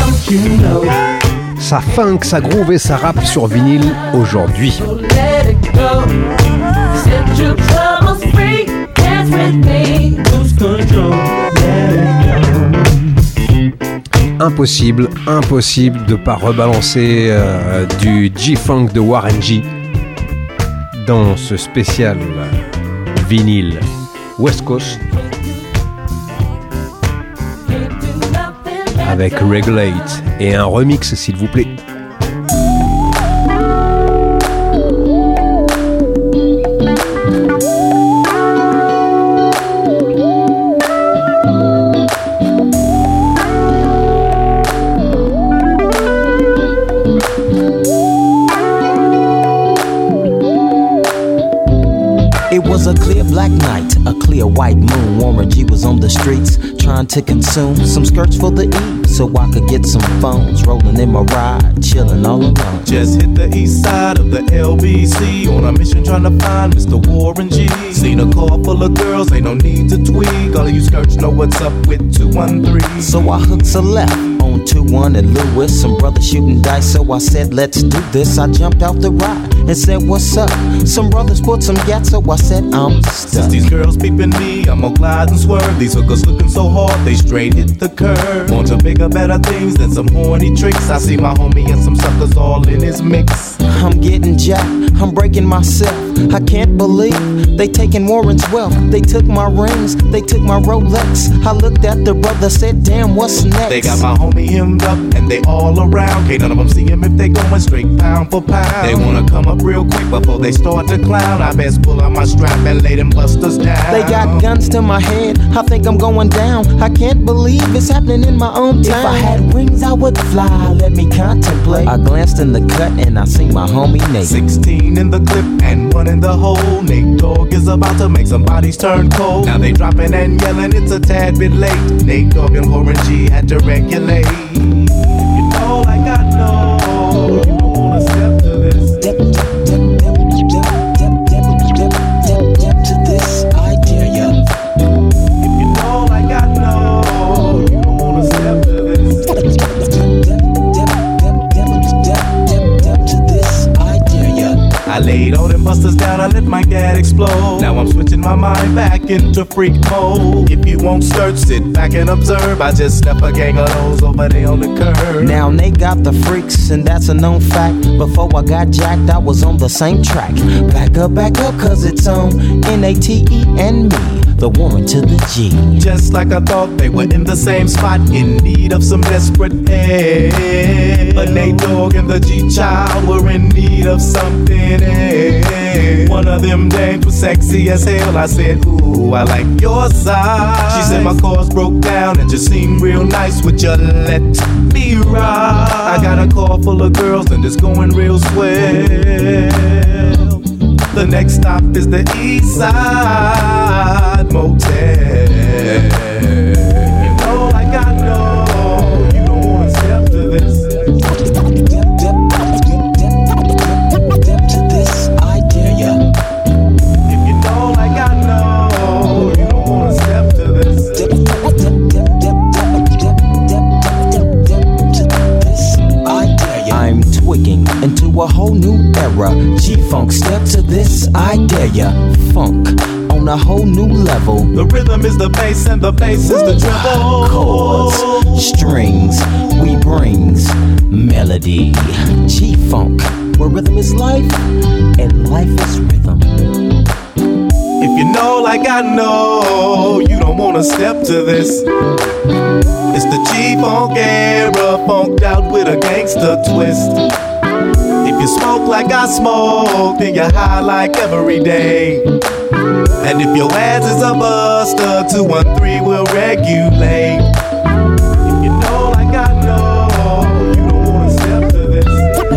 Ça funk, ça groove et ça rappe sur vinyle aujourd'hui. Let it go. Set your troubles free. Dance with me. Lose control. Let it go. Impossible, impossible de pas rebalancer euh, du G-Funk de Warren G dans ce spécial vinyle West Coast avec Regulate et un remix s'il vous plaît. It was a clear black night, a clear white moon. Warren G was on the streets trying to consume some skirts for the E, so I could get some phones. Rolling in my ride, chilling all alone. Just hit the east side of the L B C on a mission trying to find Mister Warren G. Seen a car full of girls, ain't no need to tweak. All of you skirts know what's up with two one three. So I hooked a left on two one at Lewis. Some brothers shooting dice, so I said, let's do this. I jumped out the ride and said, what's up? Some brothers put some gas, so I said, I'm stuck. Since these girls peeping me, I'm gonna glide and swerve. These hookers looking so hard, they straight hit the curve. Want to bigger, better things than some horny tricks. I see my homie and some suckers all in his mix. I'm getting jacked, I'm breaking myself. I can't believe they taking Warren's wealth. They took my rings, they took my Rolex. I looked at the brother, said, damn, what's next? They got my homie hemmed up and they all around. Can't none of them see him if they going straight pound for pound. They wanna come up real quick before they start to clown. I best pull out my strap and lay them busters down. They got guns to my head, I think I'm going down. I can't believe it's happening in my own town. If I had wings, I would fly, let me contemplate. I glanced in the cut and I see my homie Nate. Sixteen in the clip and one in the hole. Nate Dogg is about to make some bodies turn cold. Now they dropping and yelling, it's a tad bit late. Nate Dogg and Warren G had to regulate. If you know like I know, you don't wanna step to this. Step, step, step, step, step, step to this, I dare ya. If you know like I know, you don't wanna step to this. Step, step, step, step, step, step, step to this, I dare ya. I laid all them busters down, I let my gat explode. Now I'm switching my mind back into freak mode. If you won't search, sit back and observe. I just left a gang of those over there on the curb. Now they got the freaks, and that's a known fact. Before I got jacked, I was on the same track. Back up, back up, cause it's on N A T E and me, the Warren to the G. Just like I thought, they were in the same spot, in need of some desperate help. But Nate Dogg and the G-Child were in need of something else. One of them dames was sexy as hell. I said, ooh, I like your size. She said my car's broke down and just seemed real nice. Would you let me ride? I got a car full of girls and it's going real swell. The next stop is the East Side Motel. You know like I know, you don't wanna step to this. Step to this, I dare ya. If you know like I know, you don't wanna step to this. Step, step, step, step, step, step to this, I dare ya. I'm twigging into a whole new era. G-Funk, step to this, I dare ya. Funk on a whole new level. The rhythm is the bass and the bass is the treble. Chords, strings, we brings melody. G-Funk, where rhythm is life and life is rhythm. If you know like I know, you don't wanna step to this. It's the G-Funk era, funked out with a gangster twist. If you smoke like I smoke, then you're high like every day. And if your ass is a buster, two one three will regulate. If you know like I know, you don't wanna step to this.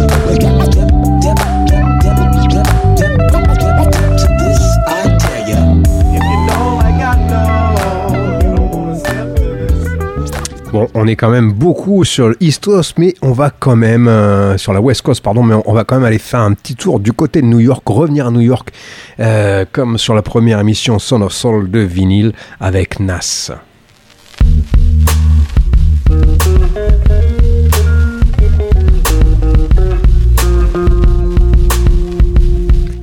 Bon, on est quand même beaucoup sur l'East Coast, mais on va quand même euh, sur la West Coast, pardon, mais on va quand même aller faire un petit tour du côté de New York, revenir à New York, euh, comme sur la première émission Son of Soul de vinyle avec Nas.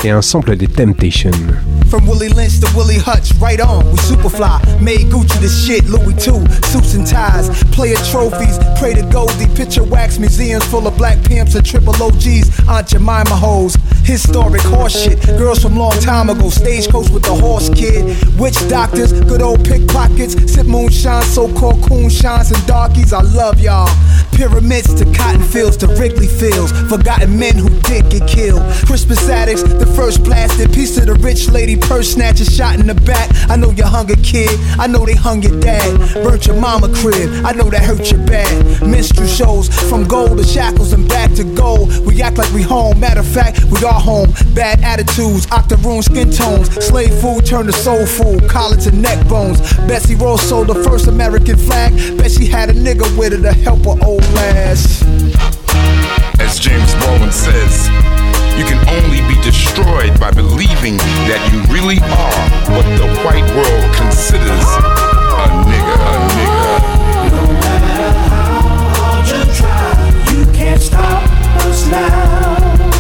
et un sample des Temptations. From Willie Lynch to Willie Hutch, right on, we superfly. Made Gucci the shit, Louis too, suits and ties. Player trophies, pray to Goldie. Picture wax museums full of black pimps and triple O Gs. Aunt Jemima hoes, historic horse shit. Girls from long time ago, stagecoach with the horse kid. Witch doctors, good old pickpockets. Sip moonshine, so-called coon shines and darkies. I love y'all. Pyramids to cotton fields to Wrigley fields. Forgotten men who did get killed. Christmas addicts, the first blasted. Piece of the rich lady purse snatcher shot in the back. I know you hung a kid, I know they hung your dad. Burnt your mama crib, I know that hurt you bad. Minstrel shows, from gold to shackles and back to gold. We act like we home, matter of fact, we are home. Bad attitudes, octoroon skin tones. Slave food turned to soul food, collars and neck bones. Bessie Rose sold the first American flag. Bet she had a nigga with her to help her old ass. As James Baldwin says, you can only be destroyed by believing that you really are what the white world considers a nigga, a nigga. No matter how hard you try, you can't stop us now.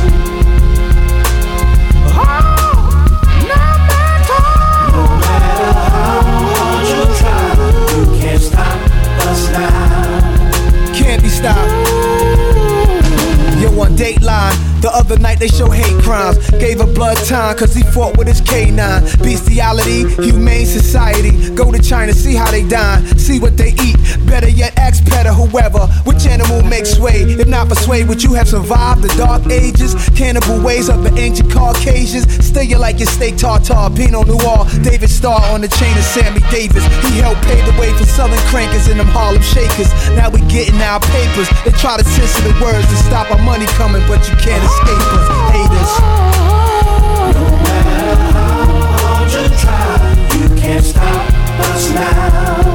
Yo, on Dateline, the other night they show hate crimes. Gave a blood time cause he fought with his K nine. Bestiality, humane society. Go to China, see how they dine, see what they eat. Better yet, ask Pet or whoever. Which animal makes sway? If not persuade, would you have survived the dark ages? Cannibal ways of the ancient Caucasians. Stay you like your steak tartare, Pinot Noir. David Starr on the chain of Sammy Davis. He helped pave the way for Southern crankers and them Harlem Shakers. Now we getting our papers. They try to censor the words to stop our money coming, but you can't escape us, haters. No matter how hard you try, you can't stop us now.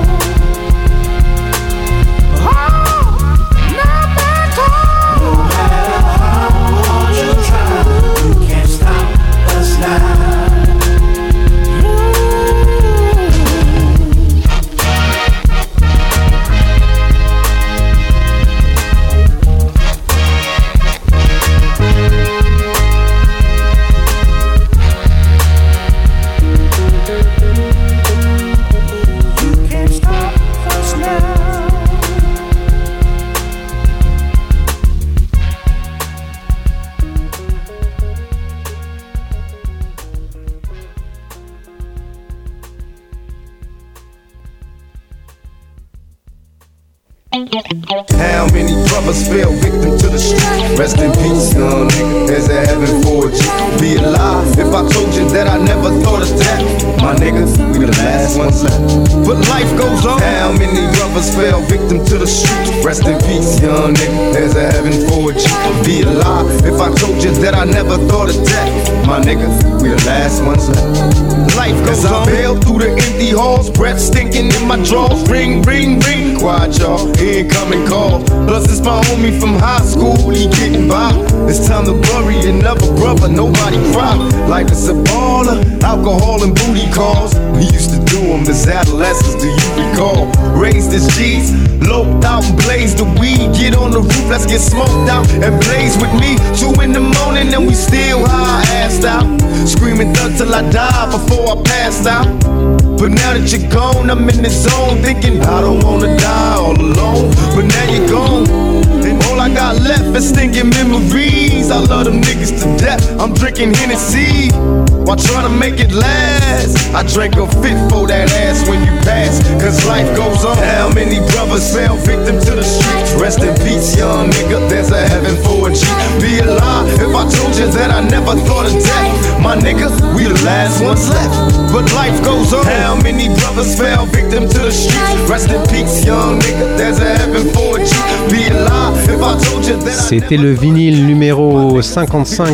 How many brothers fell victim to the street? Rest in peace, young nigga. There's a heaven for a G. Be alive if I told you that I never thought of that. My niggas, we the last ones left. But life goes on. How many brothers fell victim to the street? Rest in peace, young nigga. There's a heaven for a G. Be alive if I told you that I never thought of that. My niggas, we the last ones left. Life goes on. I bailed through the empty halls, breath stinking in my drawers. Ring, ring, ring. Quiet, y'all. Incoming call. Plus it's my homie from high school, he getting by. It's time to bury another brother, nobody cry. Life is a baller, alcohol and booty calls. We used to do them as adolescents, do you recall? Raised as G's, loped out and blazed the weed. Get on the roof, let's get smoked out and blaze with me. Two in the morning and we still high, assed out. Screaming thug till I die before I passed out. But now that you're gone, I'm in the zone thinking I don't wanna die all alone. But now you're gone, and all I got left is stinking memories. I love them niggas to death, I'm drinking Hennessy while trying to make it last. I drank a fit for that ass when you pass, cause life goes on. How many brothers fell victim to the streets? Rest in peace, young nigga, there's a heaven for a G. Be alive if I told you that I never thought of death. My nigga, we the last ones left, but life goes on. How many brothers fell victim to the streets? Rest in peace, young nigga, there's a heaven for a G. Be alive if I told you that I C'était le vinyle numéro cinquante-cinq.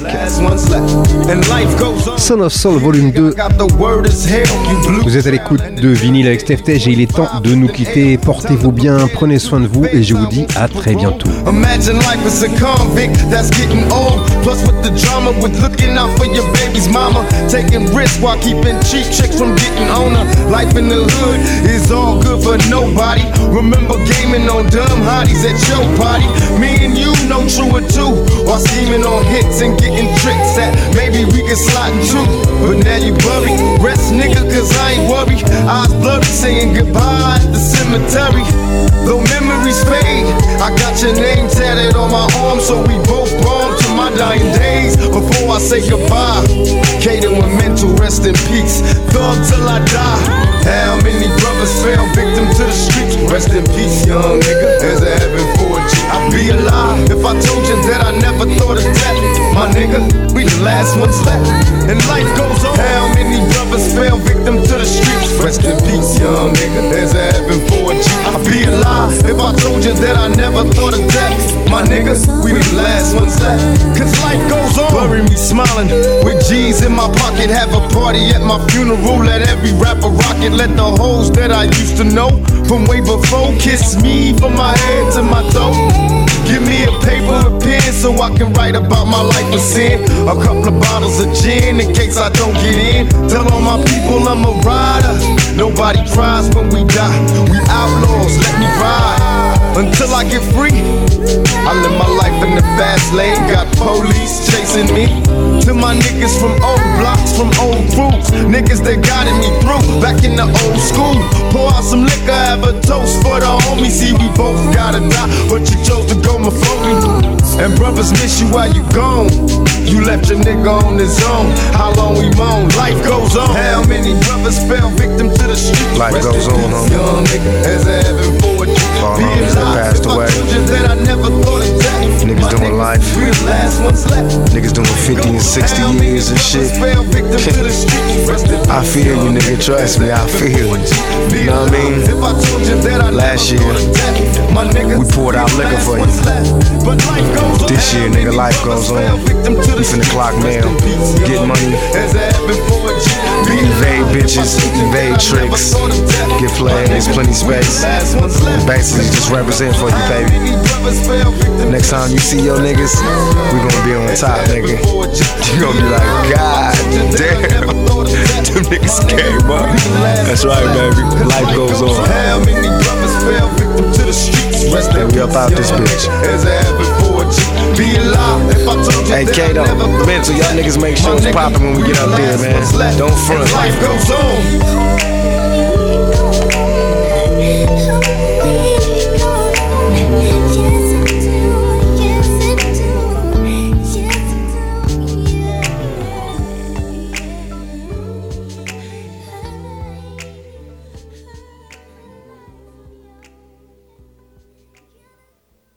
Son of Soul volume deux. Vous êtes à l'écoute de Vinyle avec Steph Tej et il est temps de nous quitter. Portez-vous bien, prenez soin de vous et je vous dis à très bientôt. Imagine life as a convict that's getting old. Plus with the drama with looking out for your baby's mama. Taking risks while keeping cheap chicks from getting on her. Life in the hood is all good for nobody. Remember gaming on dumb hotties at your party. Me and you know true or two. While scheming on hits and getting tricks that maybe we can slide into. But now you worry. Rest nigga cause I ain't worried. Eyes blurry saying goodbye at the cemetery. Though memories fade, I got your name tatted on my arm, so we both born to my dying days. Before I say goodbye, Kato and mental rest in peace. Thug till I die. How many brothers fell victim to the streets? Rest in peace, young nigga. There's a heaven for a G. I'd be alive if I told you that I never thought of death. My nigga, we the last ones left, and life goes on. How many brothers fell victim to the streets? Rest in peace, young nigga. There's a heaven for a G. I'd be alive if I told you that I never thought of death. My niggas, we the last ones left. Cause life goes on. Bury me smiling with G's in my pocket. Have a party at my funeral. Let every rapper rock it. Let the hoes that I used to know from way before kiss me from my head to my toe. Give me a paper and pen so I can write about my life of sin. A couple of bottles of gin in case I don't get in. Tell all my people I'm a rider. Nobody cries when we die. We outlaws, let me ride until I get free. I live my life in the fast lane. Got police chasing me. To my niggas from old blocks, from old crews, niggas that guided me through back in the old school. Pour out some liquor, have a toast for the homies. See, we both gotta die, but you chose to go before me. And brothers miss you while you gone. You left your nigga on his own. How long we moan? Life goes on. How many brothers fell victim to the street? Life Rest goes on, homie. Young nigga, there's a heaven for a G. All homies that passed away. That I never thought of death. Niggas doing life. We the last ones left. Niggas doing fifty and sixty years and shit. I feel you, nigga. Trust me, I feel you. You know what I mean? Last year, we poured out liquor for you. This year, nigga, life goes on. We finna clock mail, get money, evade bitches, evade tricks, get plays, plenty space. Basically, just represent for you, baby. Next time you see your niggas, we gonna be on top, nigga. You gonna be like, God damn, them niggas came up. That's right, baby. Life goes on. And we up out this bitch. Hey, Kato, Mental, y'all niggas make sure it's poppin' when we get up there, man. Don't front. Life goes on.